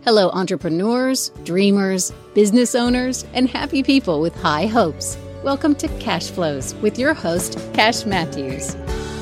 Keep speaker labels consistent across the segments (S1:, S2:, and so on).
S1: Hello, entrepreneurs, dreamers, business owners, and happy people with high hopes. Welcome to Cash Flows with your host, Cash Matthews.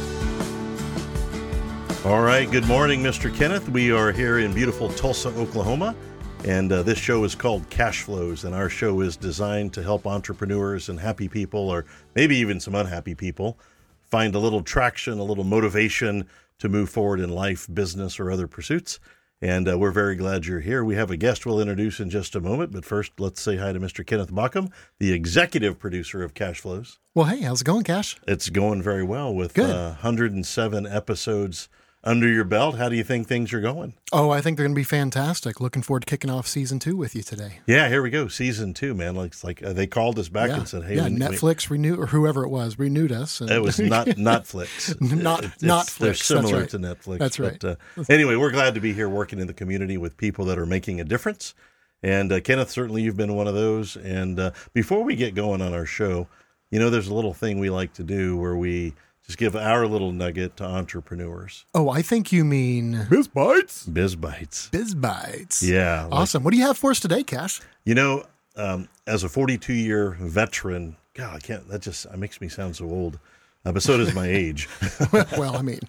S2: All right. Good morning, Mr. Kenneth. We are here in beautiful Tulsa, Oklahoma, and this show is called Cash Flows, and our show is designed to help entrepreneurs and happy people, or maybe even some unhappy people, find a little traction, a little motivation to move forward in life, business, or other pursuits. And we're very glad you're here. We have a guest we'll introduce in just a moment, but first, let's say hi to Mr. Kenneth Baucom, the executive producer of Cash Flows.
S3: Well, hey, how's it going, Cash?
S2: It's going very well with 107 episodes under your belt. How do you think things are going?
S3: Oh, I think they're going to be fantastic. Looking forward to kicking off season 2 with you today.
S2: Yeah, here we go. Season 2, man. It's like they called us back and said, hey.
S3: Netflix renewed, or whoever it was, renewed us. And
S2: it was not Netflix.
S3: Not
S2: They're
S3: Flix.
S2: similar to Netflix.
S3: That's right.
S2: But, anyway, we're glad to be here working in the community with people that are making a difference. And Kenneth, certainly you've been one of those. And before we get going on our show, there's a little thing we like to do where we just give our little nugget to entrepreneurs.
S3: Oh, I think you mean
S2: Biz Bites. Biz Bites.
S3: Biz Bites.
S2: Yeah.
S3: Awesome. What do you have for us today, Cash?
S2: As a 42-year veteran, God, that makes me sound so old. But so does my age.
S3: Well, I mean.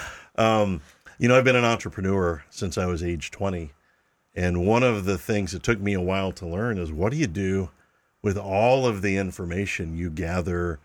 S2: I've been an entrepreneur since I was age 20. And one of the things that took me a while to learn is, what do you do with all of the information you gather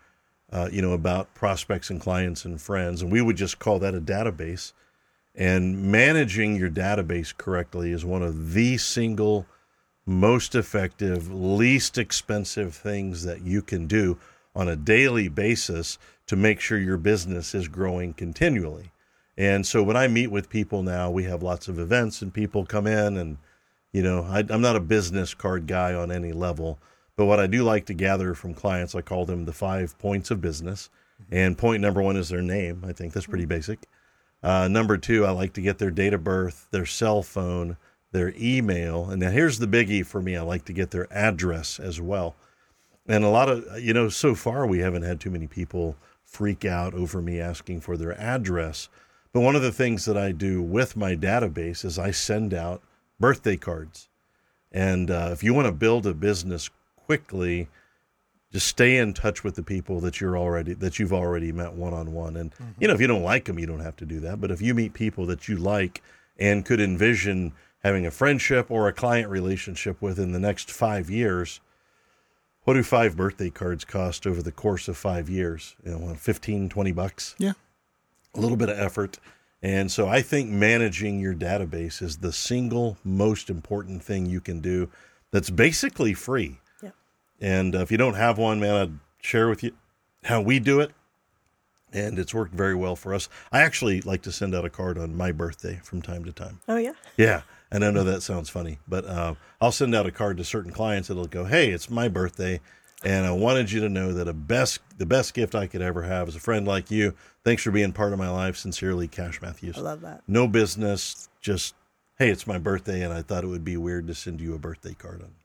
S2: about prospects and clients and friends? And we would just call that a database. And managing your database correctly is one of the single most effective, least expensive things that you can do on a daily basis to make sure your business is growing continually. And so when I meet with people now, we have lots of events and people come in and, I'm not a business card guy on any level. But what I do like to gather from clients, I call them the 5 points of business. And point number 1 is their name. I think that's pretty basic. Number 2, I like to get their date of birth, their cell phone, their email. And now here's the biggie for me. I like to get their address as well. And a lot of, so far we haven't had too many people freak out over me asking for their address. But one of the things that I do with my database is I send out birthday cards. And if you want to build a business quickly, just stay in touch with the people that you've already met one-on-one. And, if you don't like them, you don't have to do that. But if you meet people that you like and could envision having a friendship or a client relationship with in the next 5 years, what do 5 birthday cards cost over the course of 5 years? $15, $20?
S3: Yeah.
S2: A little bit of effort. And so I think managing your database is the single most important thing you can do that's basically free. And if you don't have one, man, I'd share with you how we do it. And it's worked very well for us. I actually like to send out a card on my birthday from time to time.
S4: Oh, yeah?
S2: Yeah. And I know that sounds funny, but I'll send out a card to certain clients that'll go, hey, it's my birthday, and I wanted you to know that the best gift I could ever have is a friend like you. Thanks for being part of my life. Sincerely, Cash Matthews.
S4: I love that.
S2: No business, just, hey, it's my birthday, and I thought it would be weird to send you a birthday card on.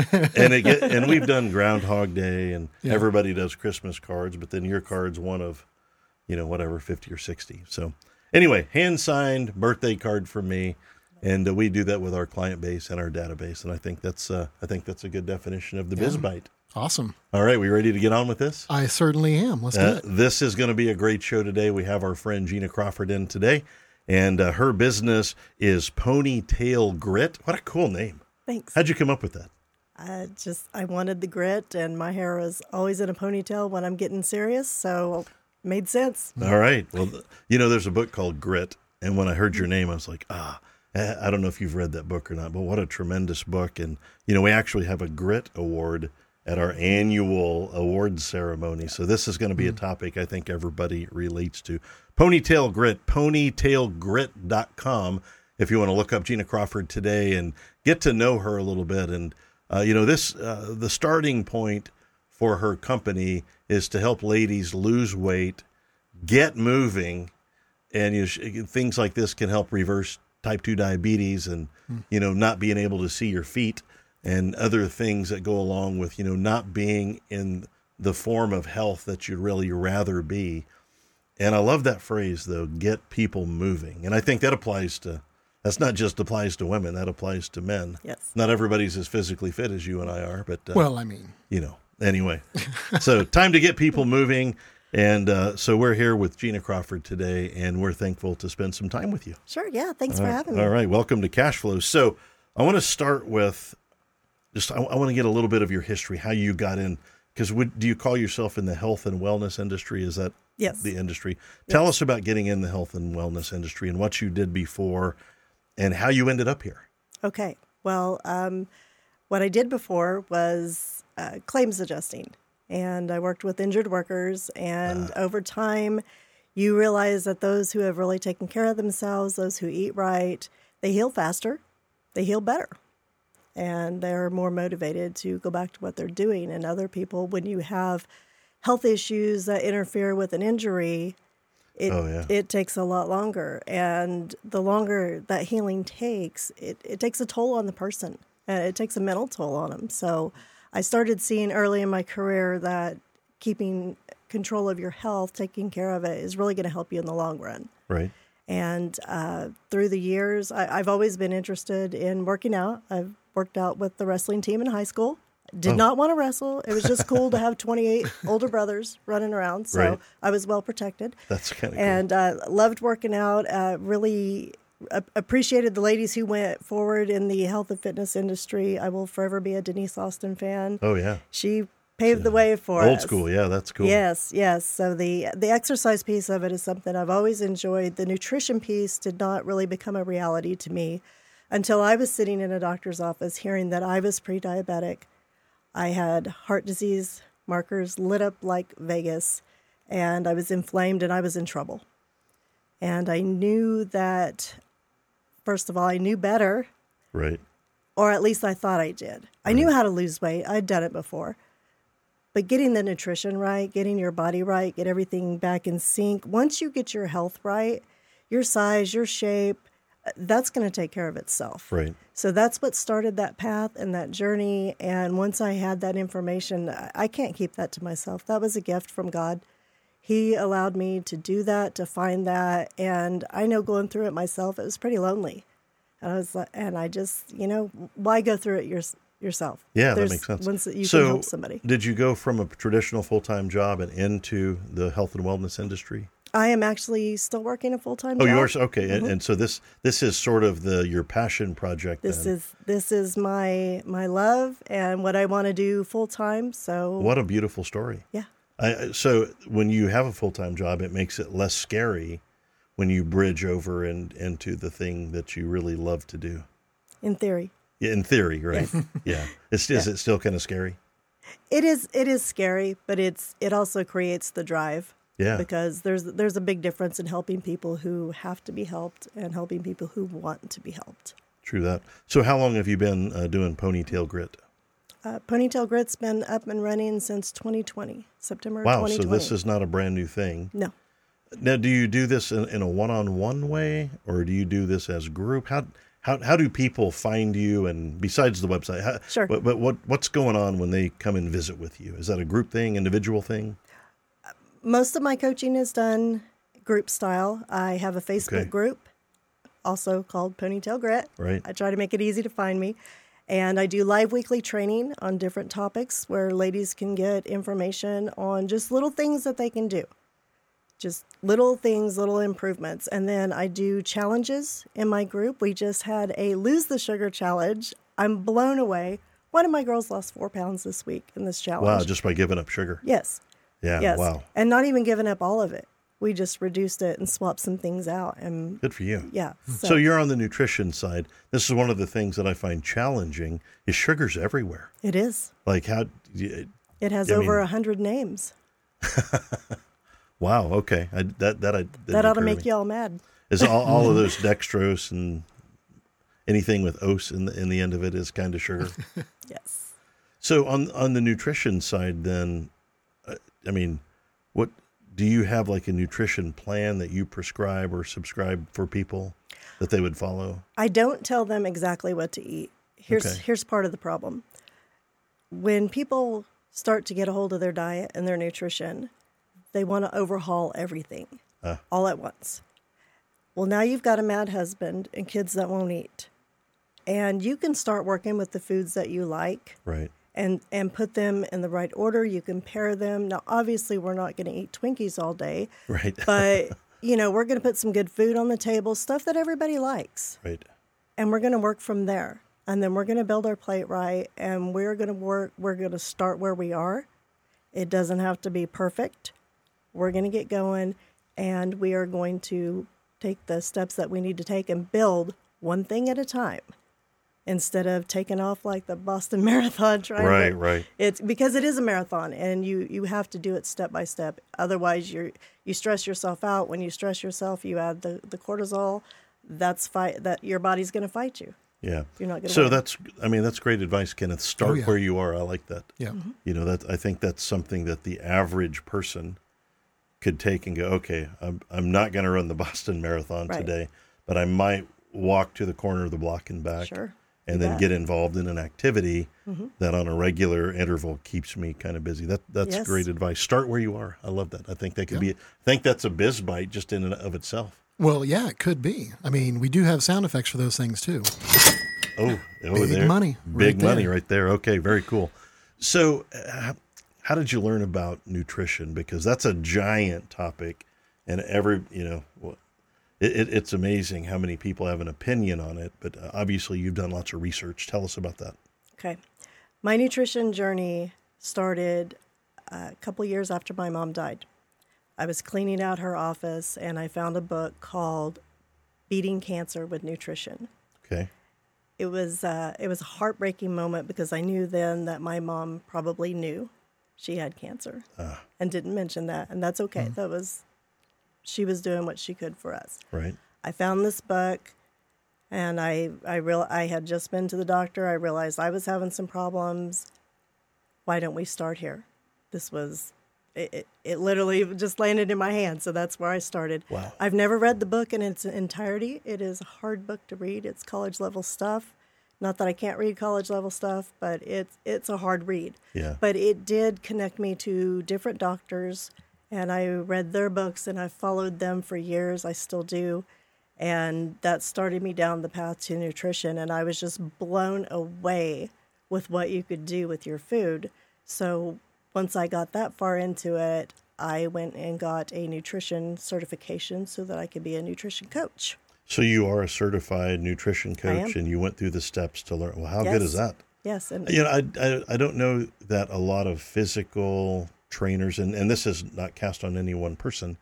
S2: And we've done Groundhog Day, and everybody does Christmas cards, but then your card's one of, 50 or 60. So anyway, hand-signed birthday card from me, and we do that with our client base and our database, and I think that's a good definition of the Biz Bite.
S3: Awesome.
S2: All right, we ready to get on with this?
S3: I certainly am. Let's do it.
S2: This is going to be a great show today. We have our friend Gina Crawford in today, and her business is Ponytail Grit. What a cool name.
S4: Thanks.
S2: How'd you come up with that?
S4: I wanted the grit, and my hair was always in a ponytail when I'm getting serious, so it made sense.
S2: All right. Well, there's a book called Grit, and when I heard your name, I was like, I don't know if you've read that book or not, but what a tremendous book. And, we actually have a Grit Award at our annual awards ceremony, so this is going to be a topic I think everybody relates to. Ponytail Grit, ponytailgrit.com, if you want to look up Gina Crawford today and get to know her a little bit. And the starting point for her company is to help ladies lose weight, get moving, and things like this can help reverse type 2 diabetes and, not being able to see your feet and other things that go along with, not being in the form of health that you'd really rather be. And I love that phrase, though, get people moving. And I think that applies to That's not just applies to women, that applies to men.
S4: Yes.
S2: Not everybody's as physically fit as you and I are, but
S3: Well, I mean,
S2: anyway. So time to get people moving. And so we're here with Gina Crawford today, and we're thankful to spend some time with you.
S4: Sure. Yeah. Thanks for having me.
S2: All right. Welcome to Cash Flow. So I want to start with I want to get a little bit of your history, how you got in, because do you call yourself in the health and wellness industry? Is that
S4: Yes.
S2: the industry? Tell us about getting in the health and wellness industry and what you did before and how you ended up here.
S4: Okay. Well, what I did before was claims adjusting. And I worked with injured workers. And over time, you realize that those who have really taken care of themselves, those who eat right, they heal faster, they heal better. And they're more motivated to go back to what they're doing. And other people, when you have health issues that interfere with an injury, it takes a lot longer. And the longer that healing takes, it takes a toll on the person. It takes a mental toll on them. So I started seeing early in my career that keeping control of your health, taking care of it, is really going to help you in the long run.
S2: Right.
S4: And through the years, I've always been interested in working out. I've worked out with the wrestling team in high school. Did not want to wrestle. It was just cool to have 28 older brothers running around. So
S2: Right.
S4: I was well protected.
S2: That's kind of cool.
S4: And loved working out. Really appreciated the ladies who went forward in the health and fitness industry. I will forever be a Denise Austin fan.
S2: Oh, yeah.
S4: She paved the way for us.
S2: Old school. Yeah, that's cool.
S4: Yes, yes. So the exercise piece of it is something I've always enjoyed. The nutrition piece did not really become a reality to me until I was sitting in a doctor's office hearing that I was pre-diabetic. I had heart disease markers lit up like Vegas, and I was inflamed and I was in trouble. And I knew that, first of all, I knew better,
S2: Right.
S4: or at least I thought I did. I knew how to lose weight. I'd done it before. But getting the nutrition right, getting your body right, get everything back in sync. Once you get your health right, your size, your shape, that's going to take care of itself.
S2: Right.
S4: So that's what started that path and that journey. And once I had that information, I can't keep that to myself. That was a gift from God. He allowed me to do that, to find that. And I know going through it myself, it was pretty lonely. And I just, why go through it yourself?
S2: Yeah, that makes sense.
S4: Once you can help somebody.
S2: Did you go from a traditional full-time job and into the health and wellness industry?
S4: I am actually still working a full-time job.
S2: Oh, you are? Okay. Mm-hmm. And so this is sort of your passion project.
S4: This is my love and what I want to do full-time. So
S2: what a beautiful story.
S4: Yeah.
S2: So when you have a full-time job, it makes it less scary when you bridge over into the thing that you really love to do.
S4: In theory.
S2: Yeah, in theory, right?
S4: Yes.
S2: Yeah. Is it still kind of scary?
S4: It is scary, but it also creates the drive.
S2: Yeah.
S4: Because there's a big difference in helping people who have to be helped and helping people who want to be helped.
S2: True that. So how long have you been doing Ponytail Grit?
S4: Ponytail Grit's been up and running since 2020, September 2020.
S2: Wow, so this is not a brand new thing.
S4: No.
S2: Now, do you do this in a one-on-one way, or do you do this as a group? How do people find you? And besides the website,
S4: Sure.
S2: But what's going on when they come and visit with you? Is that a group thing, individual thing?
S4: Most of my coaching is done group style. I have a Facebook group, also called Ponytail Grit.
S2: Right.
S4: I try to make it easy to find me. And I do live weekly training on different topics where ladies can get information on just little things that they can do. Just little things, little improvements. And then I do challenges in my group. We just had a Lose the Sugar challenge. I'm blown away. One of my girls lost 4 pounds this week in this challenge.
S2: Wow, just by giving up sugar.
S4: Yes.
S2: Yeah,
S4: yes.
S2: Wow.
S4: And not even giving up all of it. We just reduced it and swapped some things out. And
S2: good for you.
S4: Yeah.
S2: So you're on the nutrition side. This is one of the things that I find challenging is sugar's everywhere.
S4: It is.
S2: Like how...
S4: It has over 100 names.
S2: Wow. Okay.
S4: That ought to make you all mad.
S2: Is all of those dextrose and anything with ose in the end of it is kind of sugar?
S4: Yes.
S2: So on the nutrition side, then, what do you have like a nutrition plan that you prescribe or subscribe for people that they would follow?
S4: I don't tell them exactly what to eat. Here's part of the problem. When people start to get a hold of their diet and their nutrition, they want to overhaul everything all at once. Well, now you've got a mad husband and kids that won't eat. And you can start working with the foods that you like.
S2: Right.
S4: And put them in the right order. You can pair them. Now, obviously, we're not going to eat Twinkies all day.
S2: Right.
S4: But, we're going to put some good food on the table, stuff that everybody likes.
S2: Right.
S4: And we're going to work from there. And then we're going to build our plate right. And we're going to start where we are. It doesn't have to be perfect. We're going to get going. And we are going to take the steps that we need to take and build one thing at a time. Instead of taking off like the Boston Marathon,
S2: Right.
S4: It's because it is a marathon, and you have to do it step by step. Otherwise, you stress yourself out. When you stress yourself, you add the cortisol. That your body's going to fight you.
S2: Yeah.
S4: You're not going to.
S2: So that's great advice, Kenneth. Start where you are. I like that.
S3: Yeah.
S4: Mm-hmm.
S2: I think that's something that the average person could take and go, okay, I'm not going to run the Boston Marathon today, but I might walk to the corner of the block and back.
S4: Sure.
S2: And then get involved in an activity that on a regular interval keeps me kind of busy. That's great advice. Start where you are. I love that. I think that could be. I think that's a biz bite just in and of itself.
S3: Well, yeah, it could be. I mean, we do have sound effects for those things too.
S2: Big
S3: money.
S2: Big money right there. Okay, very cool. So, how did you learn about nutrition? Because that's a giant topic, and It's amazing how many people have an opinion on it, but obviously you've done lots of research. Tell us about that.
S4: Okay. My nutrition journey started a couple years after my mom died. I was cleaning out her office, and I found a book called Beating Cancer with Nutrition.
S2: Okay.
S4: It was a heartbreaking moment because I knew then that my mom probably knew she had cancer and didn't mention that, and that's okay. She was doing what she could for us.
S2: Right.
S4: I found this book, and I had just been to the doctor. I realized I was having some problems. Why don't we start here? This was, it literally just landed in my hand, so that's where I started.
S2: Wow.
S4: I've never read the book in its entirety. It is a hard book to read. It's college-level stuff. Not that I can't read college-level stuff, but it's a hard read.
S2: Yeah.
S4: But it did connect me to different doctors, and I read their books, and I followed them for years. I still do. And that started me down the path to nutrition, and I was just blown away with what you could do with your food. So once I got that far into it, I went and got a nutrition certification so that I could be a nutrition coach.
S2: So you are a certified nutrition coach, and you went through the steps to learn. Well, how good is that?
S4: Yes. And
S2: I don't know that a lot of physical trainers, and this is not cast on any one person,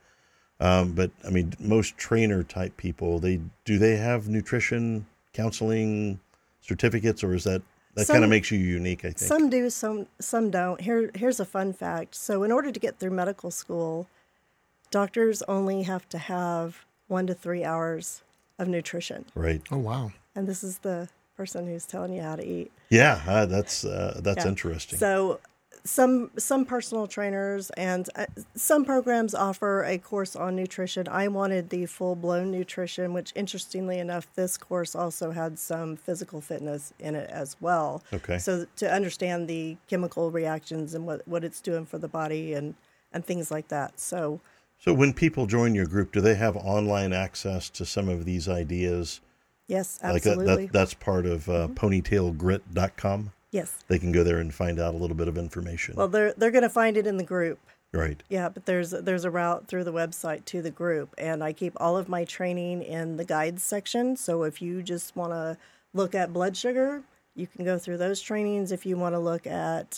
S2: but I mean, most trainer type people, do they have nutrition counseling certificates, or is that kind of makes you unique, I think?
S4: Some do, some don't. Here's a fun fact. So in order to get through medical school, doctors only have to have 1 to 3 hours of nutrition.
S2: Right.
S3: Oh, wow.
S4: And this is the person who's telling you how to eat.
S2: Yeah, that's interesting.
S4: So some personal trainers and some programs offer a course on nutrition. I wanted the full-blown nutrition, which interestingly enough, this course also had some physical fitness in it as well.
S2: Okay.
S4: So to understand the chemical reactions and what it's doing for the body and things like that. So
S2: when people join your group, do they have online access to some of these ideas?
S4: Yes, absolutely.
S2: That's part of ponytailgrit.com?
S4: Yes.
S2: They can go there and find out a little bit of information.
S4: Well, they're going to find it in the group.
S2: Right.
S4: Yeah, but there's a route through the website to the group, and I keep all of my training in the guides section. So if you just want to look at blood sugar, you can go through those trainings. If you want to look at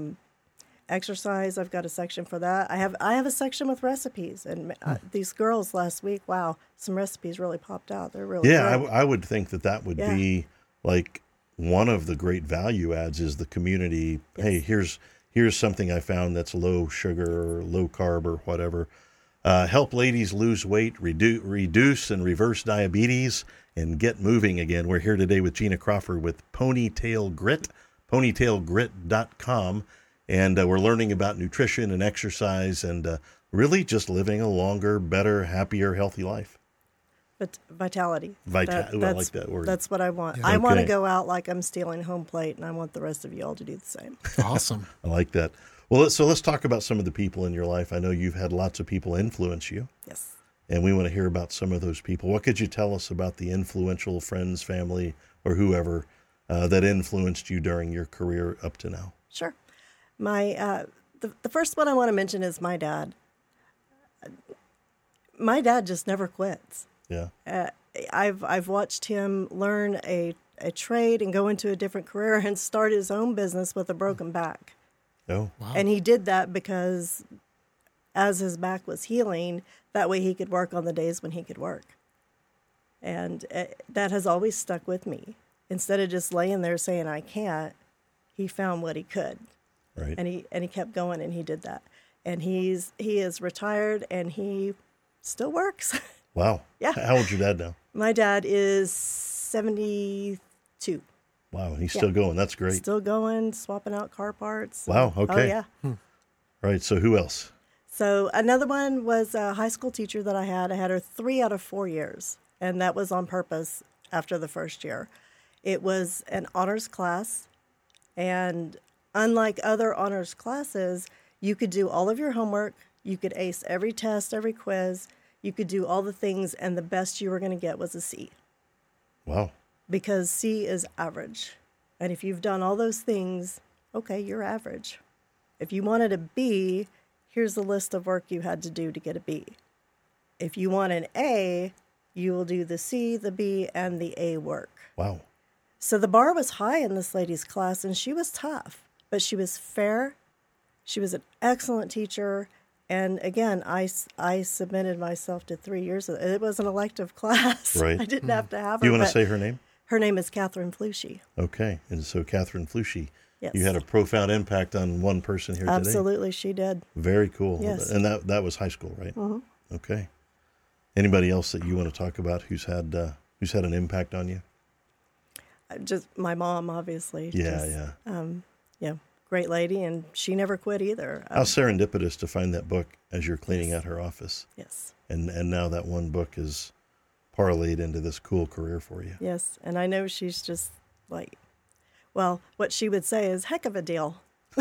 S4: exercise, I've got a section for that. I have a section with recipes, and these girls last week, wow, some recipes really popped out. They're really good.
S2: I would think that would be like one of the great value adds is the community. Yes. Hey, here's something I found that's low sugar or low carb or whatever. Help ladies lose weight, reduce and reverse diabetes, and get moving again. We're here today with Gina Crawford with Ponytail Grit, ponytailgrit.com. And we're learning about nutrition and exercise and really just living a longer, better, happier, healthy life.
S4: But vitality.
S2: I like that word.
S4: That's what I want.
S3: Yeah.
S4: I want to go out like I'm stealing home plate, and I want the rest of you all to do the same.
S3: Awesome.
S2: I like that. Well, let's talk about some of the people in your life. I know you've had lots of people influence you.
S4: Yes.
S2: and we want to hear about some of those people. What could you tell us about the influential friends, family, or whoever that influenced you during your career up to now?
S4: Sure. My the first one I want to mention is my dad. My dad just never quits.
S2: Yeah.
S4: I've watched him learn a trade and go into a different career and start his own business with a broken back.
S2: Oh,
S3: Wow.
S4: And he did that because as his back was healing, that way he could work on the days when he could work. And that has always stuck with me. Instead of just laying there saying I can't, he found what he could.
S2: right.
S4: And he kept going, and he did that. And he is retired, and he still works.
S2: Wow.
S4: Yeah.
S2: How old's your dad now?
S4: My dad is 72.
S2: Wow. He's still going. That's great.
S4: Still going, swapping out car parts.
S2: Wow, okay.
S4: Oh, yeah.
S2: Right. So who else?
S4: So another one was a high school teacher that I had. I had her 3 out of 4 years, and that was on purpose after the first year. It was an honors class, and unlike other honors classes, you could do all of your homework, you could ace every test, every quiz, you could do all the things, and the best you were going to get was a C,
S2: Wow.
S4: because C is average. And if you've done all those things, okay, you're average. If you wanted a B, here's the list of work you had to do to get a B. If you want an A, you will do the C, the B, and the A work.
S2: Wow.
S4: So the bar was high in this lady's class, and she was tough, but she was fair. She was an excellent teacher. And again, I submitted myself to 3 years. It was an elective class.
S2: Right.
S4: I didn't have to have her.
S2: Do you want to
S4: but
S2: say her name?
S4: Her name is Catherine Flushy.
S2: Okay. And so Catherine Flushy,
S4: Yes.
S2: you had a profound impact on one person here today.
S4: Absolutely, she did.
S2: Very cool.
S4: Yes.
S2: And that was high school, right? Mm-hmm. Okay. Anybody else that you want to talk about who's had an impact on you?
S4: Just my mom, obviously.
S2: Yeah,
S4: Yeah, great lady, and she never quit either.
S2: How serendipitous to find that book as you're cleaning out her office.
S4: Yes.
S2: And now that one book is parlayed into this cool career for you.
S4: Yes, and I know she's just like, well, what she would say is heck of a deal.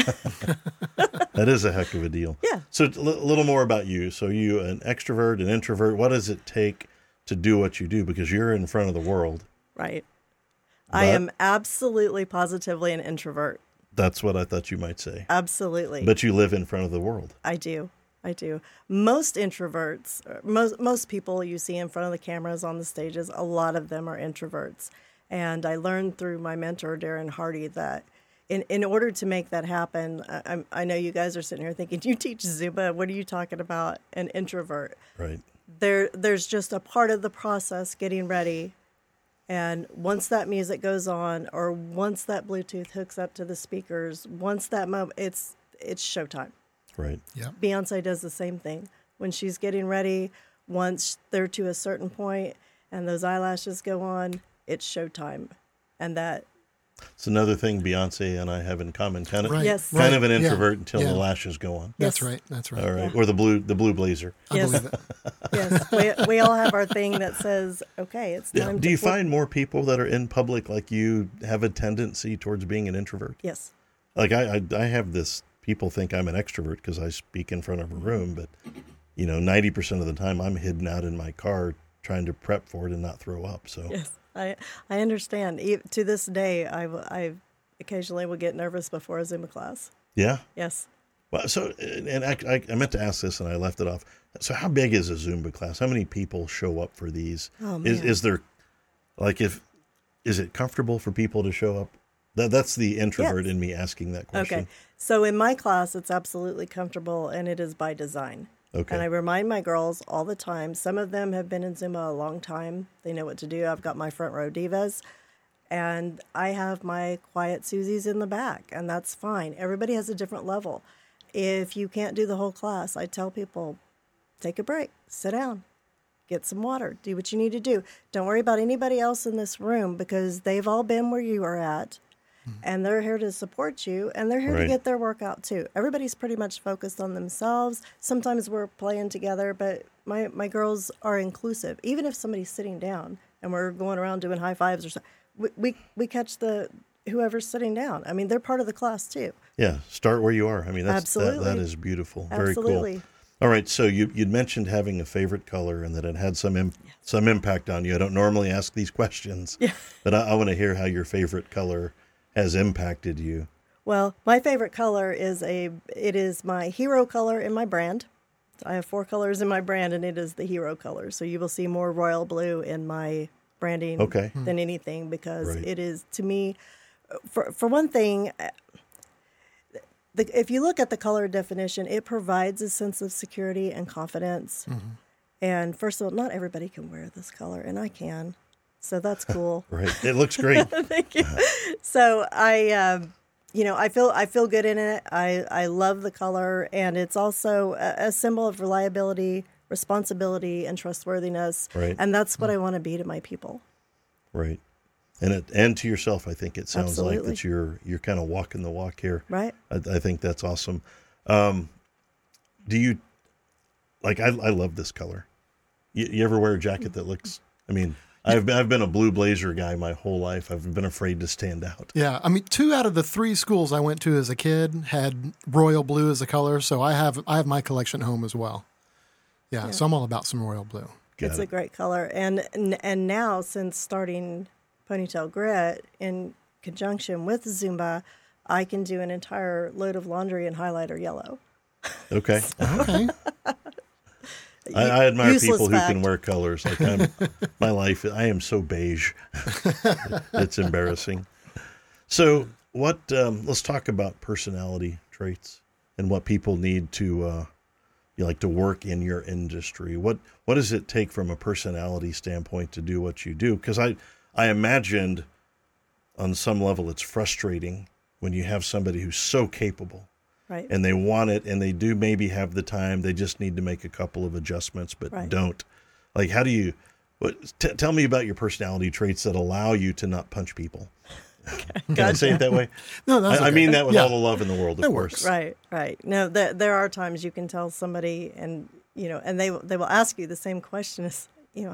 S2: That is a heck of a deal.
S4: Yeah.
S2: So a little more about you. So you an extrovert, an introvert. What does it take to do what you do? Because you're in front of the world.
S4: Right. I am absolutely, positively an introvert.
S2: That's what I thought you might say.
S4: Absolutely.
S2: But you live in front of the world.
S4: I do. Most introverts, most people you see in front of the cameras on the stages, a lot of them are introverts. And I learned through my mentor, Darren Hardy, that in order to make that happen, I know you guys are sitting here thinking, you teach Zumba, what are you talking about, an introvert?
S2: Right.
S4: There's just a part of the process getting ready. And once that music goes on, or once that Bluetooth hooks up to the speakers, once that moment, it's showtime.
S2: Right.
S3: Yeah.
S4: Beyonce does the same thing. When she's getting ready, once they're to a certain point and those eyelashes go on, it's showtime. And that,
S2: It's another thing Beyonce and I have in common. Kind of,
S3: Right.
S4: Yes.
S2: kind of an
S3: Yeah.
S2: introvert until
S3: Yeah.
S2: the lashes go on.
S3: That's
S4: Yes.
S3: right. That's right.
S2: All right.
S4: Yeah.
S2: Or the blue blazer.
S3: I
S4: Yes.
S3: believe it.
S4: yes, we all have our thing that says, okay, it's
S2: Yeah.
S4: time
S2: Do
S4: to
S2: you
S4: flip.
S2: find more people that are in public like you have a tendency towards being an introvert?
S4: Yes.
S2: Like I have this, people think I'm an extrovert because I speak in front of a room, but 90% of the time I'm hidden out in my car trying to prep for it and not throw up. So
S4: Yes. I understand. To this day, I occasionally will get nervous before a Zumba class.
S2: yeah.
S4: Yes.
S2: Well, so, and I meant to ask this and I left it off. So how big is a Zumba class? How many people show up for these?
S4: Oh, man.
S2: Is there, is it comfortable for people to show up? That's the introvert
S4: Yes.
S2: in me asking that question.
S4: Okay. So in my class, it's absolutely comfortable, and it is by design.
S2: Okay.
S4: And I remind my girls all the time. Some of them have been in Zumba a long time. They know what to do. I've got my front row divas, and I have my quiet Susies in the back, and that's fine. Everybody has a different level. If you can't do the whole class, I tell people, take a break, sit down, get some water, do what you need to do. Don't worry about anybody else in this room, because they've all been where you are at. And they're here to support you, and they're here
S2: Right.
S4: to get their workout too. Everybody's pretty much focused on themselves. Sometimes we're playing together, but my girls are inclusive. Even if somebody's sitting down and we're going around doing high fives or something, we catch whoever's sitting down. I mean, they're part of the class too.
S2: Yeah. Start where you are. I mean, that
S4: Absolutely.
S2: is beautiful. Very
S4: Absolutely.
S2: cool. All right, so you'd mentioned having a favorite color and that it had some impact on you. I don't normally ask these questions, but I want to hear how your favorite color has impacted you.
S4: Well, my favorite color is my hero color in my brand. I have 4 colors in my brand, and it is the hero color. So you will see more royal blue in my branding than anything, because it is, to me, for one thing, if you look at the color definition, it provides a sense of security and confidence. Mm-hmm. And first of all, not everybody can wear this color, and I can. So that's cool.
S2: Right. It looks great.
S4: Thank you. So I feel good in it. I love the color, and it's also a symbol of reliability, responsibility, and trustworthiness. Right. And that's what I want to be to my people. Right.
S2: And to yourself, I think it sounds like that you're kind of walking the walk here.
S4: Right.
S2: I think that's awesome. Do you, like, I love this color. You ever wear a jacket that looks, I mean, I've been a blue blazer guy my whole life. I've been afraid to stand out.
S3: Yeah. I mean, 2 out of the 3 schools I went to as a kid had royal blue as a color. So I have my collection at home as well. Yeah. So I'm all about some royal blue.
S4: It's a great color. And now, since starting Ponytail Grit in conjunction with Zumba, I can do an entire load of laundry in highlighter yellow.
S2: Okay.
S3: Okay.
S2: I admire people who can wear colors. Like my life, I am so beige. It's embarrassing. So let's talk about personality traits and what people need to work in your industry. What does it take from a personality standpoint to do what you do? Because I imagined on some level it's frustrating when you have somebody who's so capable, right, and they want it, and they do maybe have the time. They just need to make a couple of adjustments, but don't. Like, how do you tell me about your personality traits that allow you to not punch people? Okay. Can I say it that way?
S3: No, that's
S2: I mean that with all the love in the world, of course.
S4: Right. No, there are times you can tell somebody, and they will ask you the same question as,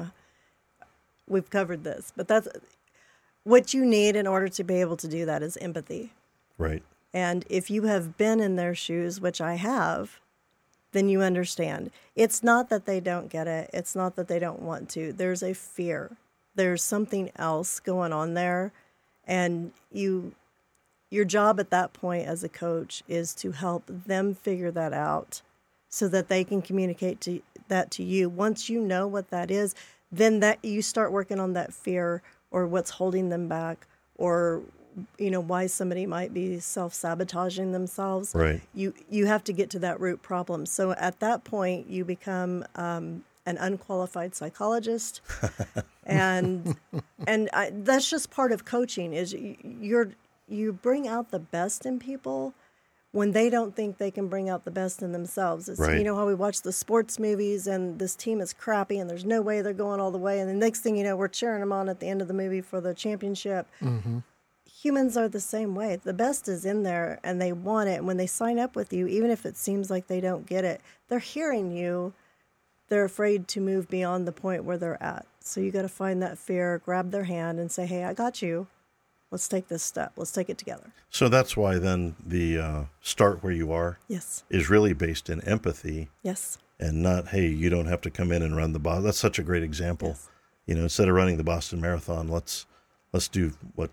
S4: we've covered this, but that's what you need in order to be able to do that is empathy.
S2: Right.
S4: And if you have been in their shoes, which I have, then you understand. It's not that they don't get it. It's not that they don't want to. There's a fear. There's something else going on there. And your job at that point as a coach is to help them figure that out so that they can communicate that to you. Once you know what that is, then that you start working on that fear or what's holding them back, or why somebody might be self-sabotaging themselves.
S2: Right.
S4: You have to get to that root problem. So at that point, you become an unqualified psychologist, and that's just part of coaching. Is you bring out the best in people when they don't think they can bring out the best in themselves. It's,
S2: right.
S4: You know how we watch the sports movies and this team is crappy and there's no way they're going all the way, and the next thing you know, we're cheering them on at the end of the movie for the championship. Mm-hmm. Humans are the same way. The best is in there and they want it. And when they sign up with you, even if it seems like they don't get it, they're hearing you. They're afraid to move beyond the point where they're at. So you got to find that fear, grab their hand and say, hey, I got you. Let's take this step. Let's take it together.
S2: So that's why then the start where you are is really based in empathy.
S4: Yes.
S2: And not, hey, you don't have to come in and run the Boston. That's such a great example. Yes. Instead of running the Boston Marathon, let's do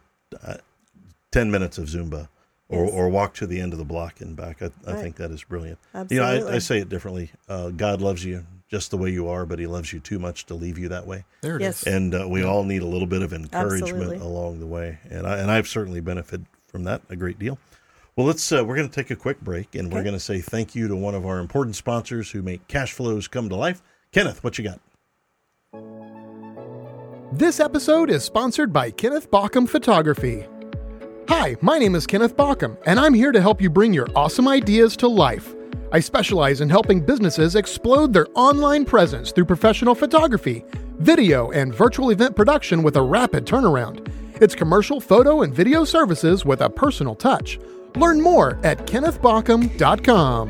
S2: 10 minutes of Zumba or walk to the end of the block and back. I think that is brilliant.
S4: Absolutely.
S2: I say it differently. God loves you just the way you are, but he loves you too much to leave you that way.
S3: There it is.
S2: And we all need a little bit of encouragement
S4: Absolutely.
S2: Along the way. And I've certainly benefited from that a great deal. Well, we're going to take a quick break, and we're going to say thank you to one of our important sponsors who make cash flows come to life. Kenneth, what you got?
S3: This episode is sponsored by Kenneth Baucom Photography. Hi, my name is Kenneth Baucom, and I'm here to help you bring your awesome ideas to life. I specialize in helping businesses explode their online presence through professional photography, video, and virtual event production with a rapid turnaround. It's commercial photo and video services with a personal touch. Learn more at kennethbaucom.com.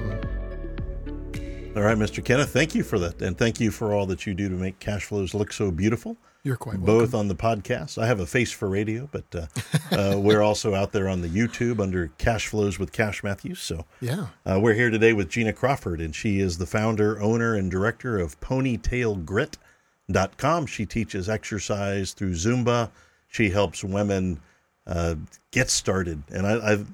S2: All right, Mr. Kenneth, thank you for that. And thank you for all that you do to make cash flows look so beautiful.
S3: You're quite welcome.
S2: both on the podcast. I have a face for radio, but we're also out there on the YouTube under Cash Flows with Cash Matthews. So
S3: Yeah.
S2: we're here today with Gina Crawford, and she is the founder, owner, and director of PonytailGrit.com. She teaches exercise through Zumba. She helps women get started. And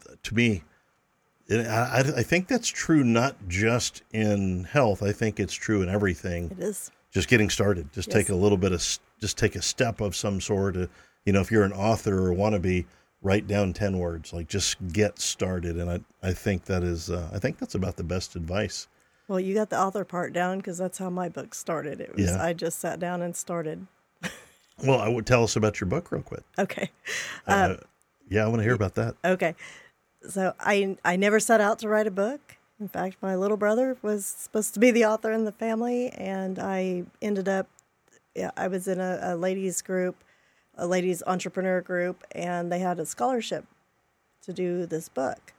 S2: I think that's true not just in health. I think it's true in everything.
S4: It is.
S2: Just getting started. Just
S4: Yes.
S2: take a little bit of, just take a step of some sort. If you're an author or wannabe, write down 10 words. Like, just get started. And I think that is, I think that's about the best advice.
S4: Well, you got the author part down because that's how my book started. It was
S2: Yeah.
S4: I just sat down and started.
S2: Well, I would tell us about your book real quick.
S4: Okay.
S2: Yeah, I want to hear about that.
S4: Okay. So I never set out to write a book. In fact, my little brother was supposed to be the author in the family, and I ended up, I was in a ladies group, a ladies entrepreneur group, and they had a scholarship to do this book.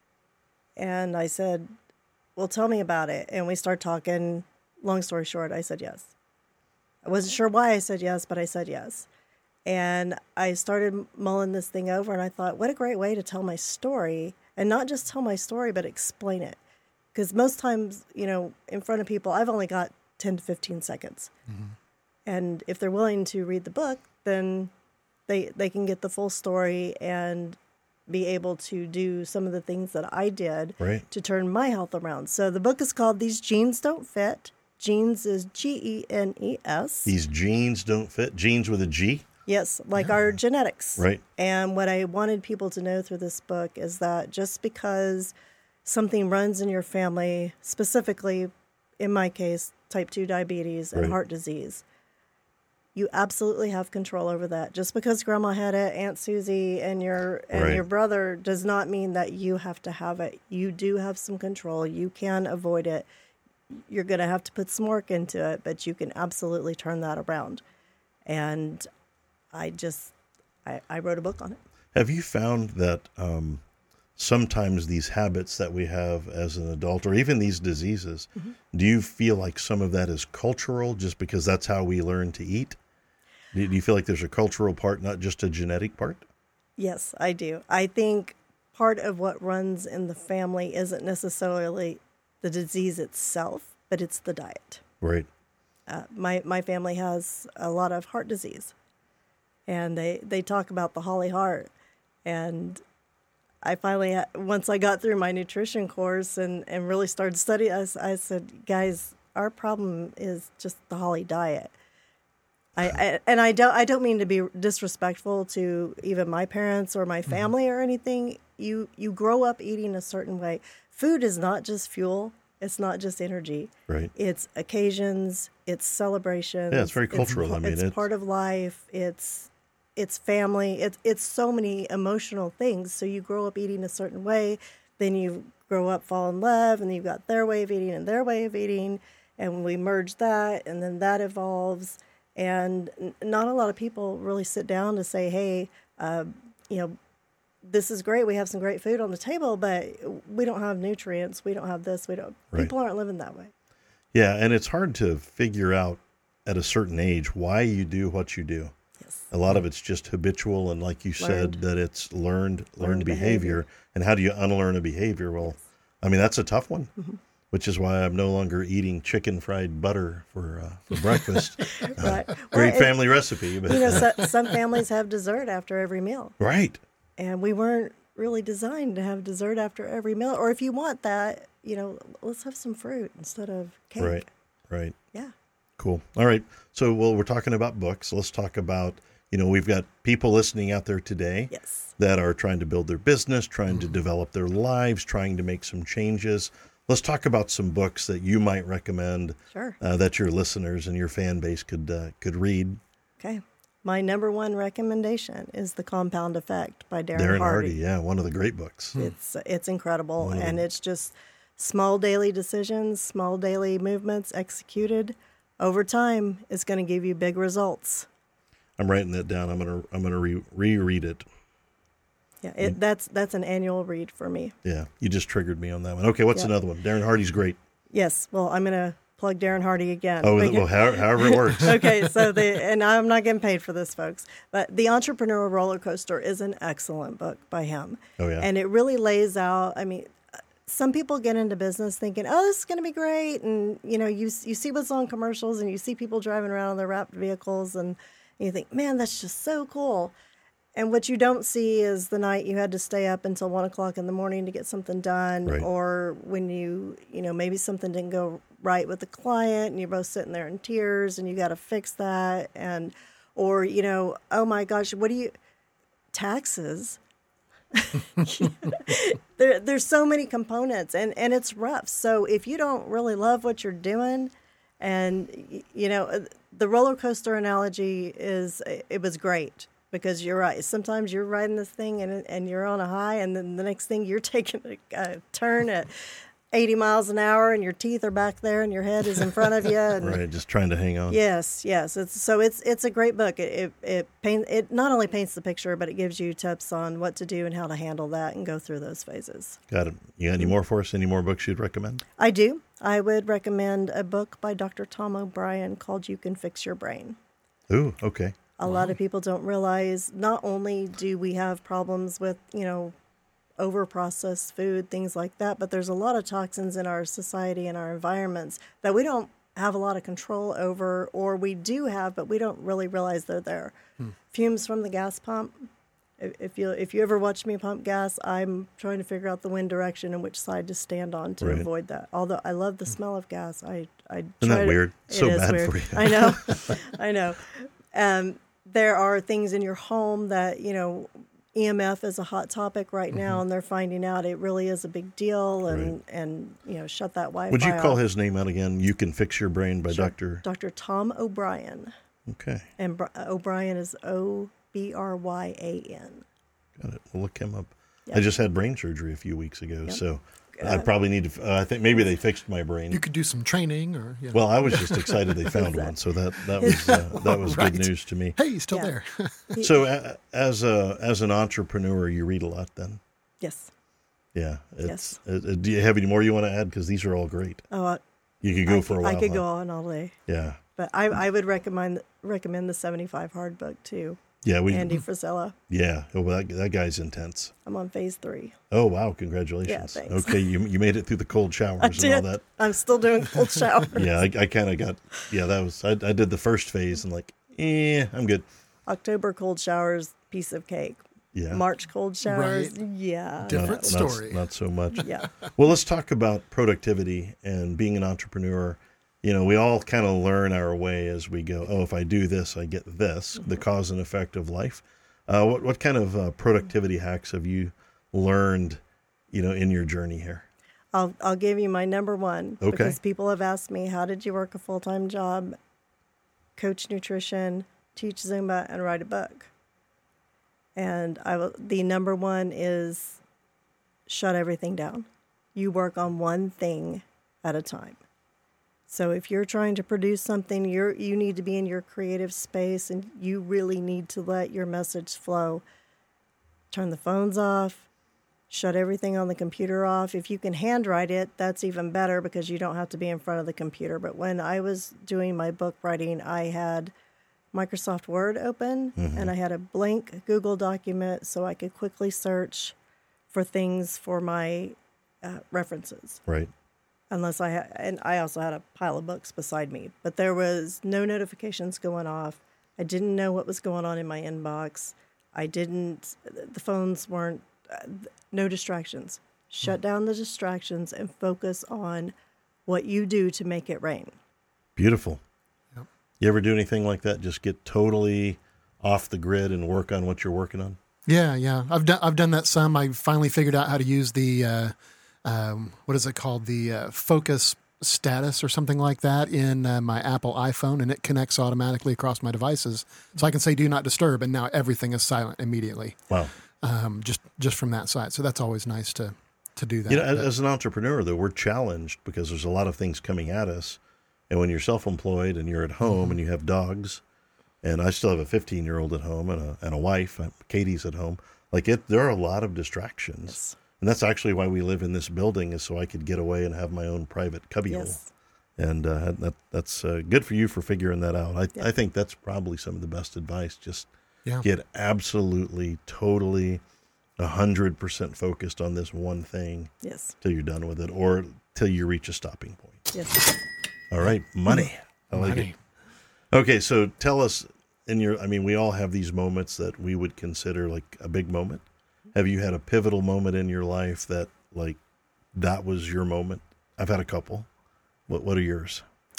S4: And I said, well, tell me about it. And we started talking. Long story short, I said yes. I wasn't sure why I said yes, but I said yes. And I started mulling this thing over, and I thought, what a great way to tell my story, and not just tell my story, but explain it. Because most times, in front of people, I've only got 10 to 15 seconds. Mm-hmm. And if they're willing to read the book, then they can get the full story and be able to do some of the things that I did to turn my health around. So the book is called These Genes Don't Fit. Genes is Genes.
S2: These genes don't fit. Genes with a G?
S4: Yes, like our genetics.
S2: Right.
S4: And what I wanted people to know through this book is that just because something runs in your family, specifically, in my case, type 2 diabetes and heart disease, you absolutely have control over that. Just because Grandma had it, Aunt Susie, and your brother does not mean that you have to have it. You do have some control. You can avoid it. You're going to have to put some work into it, but you can absolutely turn that around. And I wrote a book on it.
S2: Have you found that sometimes these habits that we have as an adult, or even these diseases, do you feel like some of that is cultural just because that's how we learn to eat? Do you feel like there's a cultural part, not just a genetic part?
S4: Yes, I do. I think part of what runs in the family isn't necessarily the disease itself, but it's the diet.
S2: Right.
S4: My family has a lot of heart disease, and they talk about the Holly heart. And I finally, once I got through my nutrition course and really started studying, I said, guys, our problem is just the Holly diet. I don't mean to be disrespectful to even my parents or my family or anything. You grow up eating a certain way. Food is not just fuel. It's not just energy.
S2: Right.
S4: It's occasions. It's celebrations.
S2: Yeah, it's very cultural.
S4: It's part of life. It's family. It's so many emotional things. So you grow up eating a certain way, then you grow up, fall in love, and you've got their way of eating and their way of eating, and we merge that, and then that evolves. And not a lot of people really sit down to say, hey, this is great. We have some great food on the table, but we don't have nutrients. We don't have this. People aren't living that way.
S2: Yeah, and it's hard to figure out at a certain age why you do what you do.
S4: Yes.
S2: A lot of it's just habitual, and like you said, that it's learned behavior. And how do you unlearn a behavior? Well, I mean, that's a tough one, which is why I'm no longer eating chicken fried butter for breakfast.
S4: Right.
S2: Great family recipe. But,
S4: some families have dessert after every meal.
S2: Right.
S4: And we weren't really designed to have dessert after every meal. Or if you want that, let's have some fruit instead of cake.
S2: Right.
S4: Yeah.
S2: Cool. All right. So, we're talking about books. Let's talk about, we've got people listening out there today that are trying to build their business, trying to develop their lives, trying to make some changes. Let's talk about some books that you might recommend that your listeners and your fan base could read.
S4: Okay. My number one recommendation is The Compound Effect by Darren Hardy.
S2: Yeah, one of the great books.
S4: It's incredible, and it's just small daily decisions, small daily movements executed over time is going to give you big results.
S2: I'm writing that down. I'm gonna reread it.
S4: Yeah, that's an annual read for me.
S2: Yeah, you just triggered me on that one. Okay, what's another one? Darren Hardy's great.
S4: Yes, well, I'm going to plug Darren Hardy again.
S2: Oh, well, however it works.
S4: Okay, so and I'm not getting paid for this, folks, but The Entrepreneurial Roller Coaster is an excellent book by him.
S2: Oh, yeah.
S4: And it really lays out, I mean, some people get into business thinking, oh, this is going to be great. And, you see what's on commercials and you see people driving around in their wrapped vehicles and you think, man, that's just so cool. And what you don't see is the night you had to stay up until 1 o'clock in the morning to get something done,
S2: Right.
S4: or when maybe something didn't go right with the client and you're both sitting there in tears and you got to fix that. Or, oh my gosh, taxes. There's so many components and it's rough. So if you don't really love what you're doing, and, the roller coaster analogy it was great. Because you're right. Sometimes you're riding this thing and you're on a high, and then the next thing you're taking a turn at 80 miles an hour, and your teeth are back there, and your head is in front of you. And
S2: Right, just trying to hang on.
S4: Yes. It's a great book. It not only paints the picture, but it gives you tips on what to do and how to handle that and go through those phases.
S2: Got it. You got any more for us? Any more books you'd recommend?
S4: I do. I would recommend a book by Dr. Tom O'Brien called "You Can Fix Your Brain."
S2: Ooh, okay.
S4: A lot of people don't realize not only do we have problems with, over-processed food, things like that, but there's a lot of toxins in our society and our environments that we don't have a lot of control over, or we do have, but we don't really realize they're there. Fumes from the gas pump. If you ever watch me pump gas, I'm trying to figure out the wind direction and which side to stand on to
S2: Right.
S4: avoid that. Although I love the smell of gas,
S2: Isn't that weird? So
S4: it is
S2: bad
S4: weird.
S2: for you.
S4: I know. I know. There are things in your home that, EMF is a hot topic right now, and they're finding out it really is a big deal, and shut that Wi-Fi
S2: Would you call
S4: off.
S2: his name out again? You Can Fix Your Brain by Dr.
S4: Tom O'Brien.
S2: Okay,
S4: And O'Brien is Obryan.
S2: got it. We'll look him up.
S4: Yeah.
S2: I just had brain surgery a few weeks ago,
S4: Yep.
S2: so I probably need to. I think maybe they fixed my brain.
S3: You could do some training, or
S2: Well, I was just excited they found one, so that was
S3: Right.
S2: good news to me.
S3: hey, he's still
S4: Yeah.
S3: there.
S2: So, as an entrepreneur, you read a lot, then?
S4: Yes.
S2: Yeah.
S4: Yes.
S2: Do you have any more you want to add? Because these are all great.
S4: Oh,
S2: You could go for a while.
S4: I could
S2: huh?
S4: go on all day.
S2: Yeah.
S4: But I would recommend the 75 Hard book too.
S2: Yeah.
S4: Andy Frisella.
S2: Yeah. Oh, well, that guy's intense.
S4: I'm on phase 3.
S2: Oh, wow. Congratulations.
S4: Yeah, thanks.
S2: Okay. You made it through the cold showers
S4: I
S2: and
S4: did.
S2: all that.
S4: I'm still doing cold showers.
S2: Yeah. I kind of got, I did the first phase and I'm good.
S4: October cold showers, piece of cake.
S2: Yeah.
S4: March cold showers,
S3: Right.
S4: yeah.
S3: Different story.
S2: Not so much.
S4: Yeah.
S2: Well, let's talk about productivity and being an entrepreneur. We all kind of learn our way as we go. Oh, if I do this, I get this, the cause and effect of life. What kind of productivity hacks have you learned, in your journey here?
S4: I'll give you my number one.
S2: Okay.
S4: Because people have asked me, how did you work a full-time job, coach nutrition, teach Zumba, and write a book? And the number one is shut everything down. You work on one thing at a time. So if you're trying to produce something, you need to be in your creative space, and you really need to let your message flow. Turn the phones off, shut everything on the computer off. If you can handwrite it, that's even better because you don't have to be in front of the computer. But when I was doing my book writing, I had Microsoft Word open, and I had a blank Google document so I could quickly search for things for my references.
S2: Right.
S4: And I also had a pile of books beside me, but there was no notifications going off. I didn't know what was going on in my inbox. The phones weren't, no distractions. Shut down the distractions and focus on what you do to make it rain.
S2: Beautiful.
S3: Yep.
S2: You ever do anything like that? Just get totally off the grid and work on what you're working on?
S3: Yeah. I've done that some. I finally figured out how to use the what is it called? The focus status or something like that in my Apple iPhone, and it connects automatically across my devices. So I can say "Do not disturb," and now everything is silent immediately.
S2: Wow.
S3: Just from that side. So that's always nice to do that.
S2: As an entrepreneur, though, we're challenged because there's a lot of things coming at us. And when you're self-employed and you're at home and you have dogs, and I still have a 15-year-old at home and a wife, Katie's at home, there are a lot of distractions.
S4: Yes.
S2: And that's actually why we live in this building, is so I could get away and have my own private cubbyhole.
S4: Yes.
S2: And that's good for you for figuring that out. I think that's probably some of the best advice. Just get absolutely, totally 100% focused on this one thing.
S4: Yes.
S2: Till you're done with it, or till you reach a stopping point.
S4: Yes.
S2: All right. Money. I like it. Okay. So tell us we all have these moments that we would consider like a big moment. Have you had a pivotal moment in your life that like that was your moment? I've had a couple. What are yours?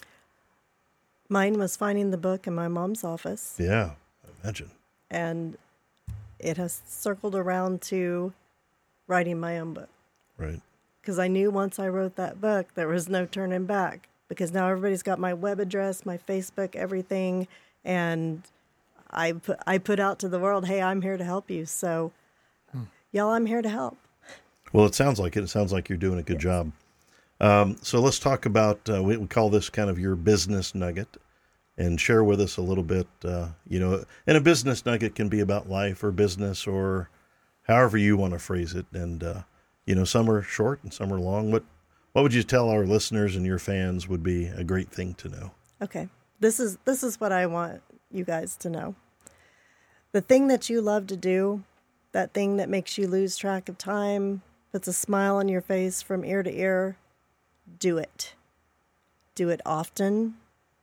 S4: Mine was finding the book in my mom's office.
S2: Yeah, I imagine.
S4: And it has circled around to writing my own book.
S2: Right.
S4: Because I knew once I wrote that book, there was no turning back. Because now everybody's got my web address, my Facebook, everything. And I put out to the world, hey, I'm here to help you. So, y'all, I'm here to help.
S2: Well, it sounds like it. It sounds like you're doing a good job. So let's talk about, we call this kind of your business nugget, and share with us a little bit, and a business nugget can be about life or business or however you want to phrase it. And, some are short and some are long. What would you tell our listeners and your fans would be a great thing to know?
S4: Okay. This is what I want you guys to know. The thing that you love to do, that thing that makes you lose track of time, puts a smile on your face from ear to ear, do it. Do it often.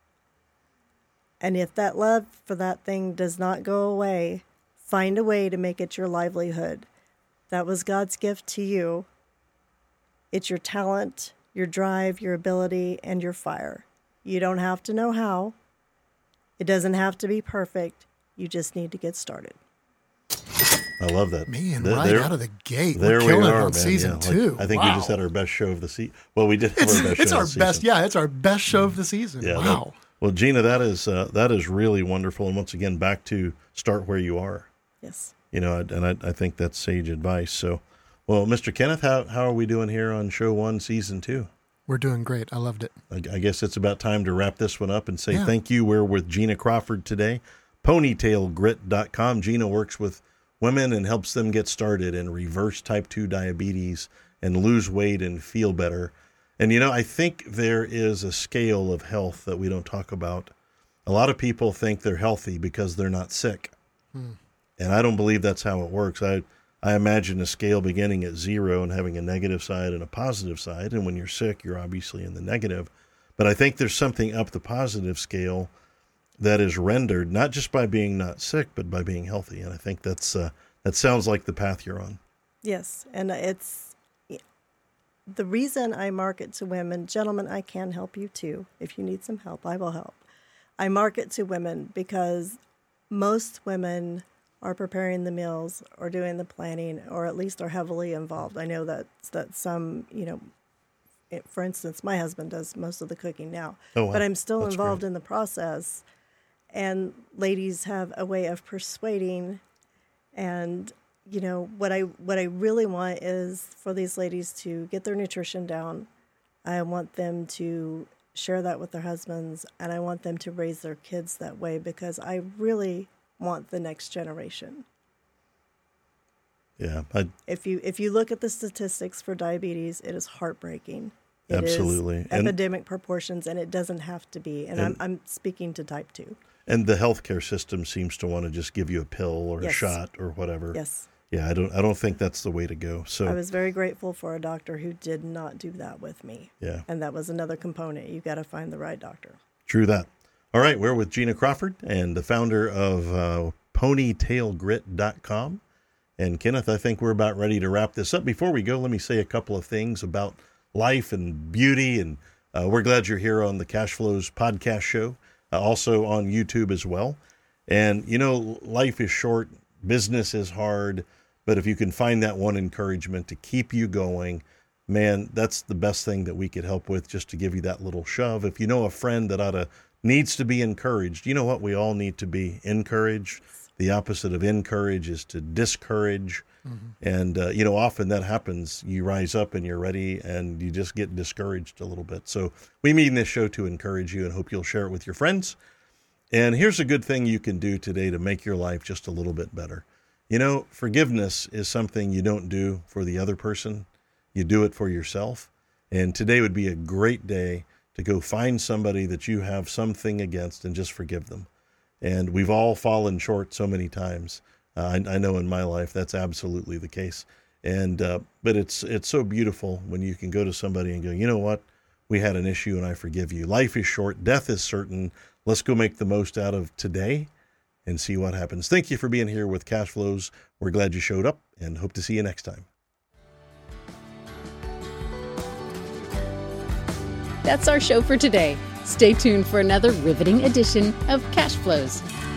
S4: And if that love for that thing does not go away, find a way to make it your livelihood. That was God's gift to you. It's your talent, your drive, your ability, and your fire. You don't have to know how. It doesn't have to be perfect. You just need to get started.
S2: I love that.
S3: Man, right out of the gate.
S2: There
S3: we're killing
S2: we
S3: it
S2: are,
S3: on
S2: man.
S3: season 2.
S2: I think we just had our best show of the season. Well, we did have our best show of the season.
S3: It's our best show of the season.
S2: Yeah,
S3: wow.
S2: Well, Gina, that is really wonderful. And once again, back to start where you are.
S4: Yes.
S2: I think that's sage advice. So, well, Mr. Kenneth, how are we doing here on show 1, season 2?
S3: We're doing great. I loved it.
S2: I guess it's about time to wrap this one up and say thank you. We're with Gina Crawford today, ponytailgrit.com. Gina works with women and helps them get started and reverse type 2 diabetes and lose weight and feel better. And, I think there is a scale of health that we don't talk about. A lot of people think they're healthy because they're not sick. And I don't believe that's how it works. I imagine a scale beginning at 0 and having a negative side and a positive side. And when you're sick, you're obviously in the negative. But I think there's something up the positive scale that is rendered not just by being not sick, but by being healthy. And I think that sounds like the path you're on.
S4: Yes. And it's the reason I market to women. Gentlemen, I can help you too. If you need some help, I will help. I market to women because most women are preparing the meals or doing the planning, or at least are heavily involved. I know that some, for instance, my husband does most of the cooking now, but I'm still involved in the process. And ladies have a way of persuading. And, what I really want is for these ladies to get their nutrition down. I want them to share that with their husbands, and I want them to raise their kids that way, because I really want the next generation.
S2: Yeah.
S4: If you look at the statistics for diabetes, it is heartbreaking. It
S2: absolutely.
S4: is epidemic proportions, and it doesn't have to be. And I'm speaking to type 2.
S2: And the healthcare system seems to want to just give you a pill or a shot or whatever.
S4: Yes.
S2: Yeah, I don't think that's the way to go. So
S4: I was very grateful for a doctor who did not do that with me.
S2: Yeah.
S4: And that was another component. You got to find the right doctor.
S2: True that. All right, we're with Gina Crawford and the founder of ponytailgrit.com. And Kenneth, I think we're about ready to wrap this up. Before we go, let me say a couple of things about life and beauty. And we're glad you're here on the Cash Flows podcast show, also on YouTube as well. And, life is short, business is hard, but if you can find that one encouragement to keep you going, man, that's the best thing that we could help with, just to give you that little shove. If you know a friend that needs to be encouraged, you know what? We all need to be encouraged. The opposite of encourage is to discourage. Mm-hmm. And, often that happens. You rise up and you're ready and you just get discouraged a little bit. So we mean this show to encourage you and hope you'll share it with your friends. And here's a good thing you can do today to make your life just a little bit better. Forgiveness is something you don't do for the other person. You do it for yourself. And today would be a great day to go find somebody that you have something against and just forgive them. And we've all fallen short so many times. I know in my life that's absolutely the case. And but it's so beautiful when you can go to somebody and go, you know what? We had an issue and I forgive you. Life is short. Death is certain. Let's go make the most out of today and see what happens. Thank you for being here with Cash Flows. We're glad you showed up and hope to see you next time.
S1: That's our show for today. Stay tuned for another riveting edition of Cash Flows.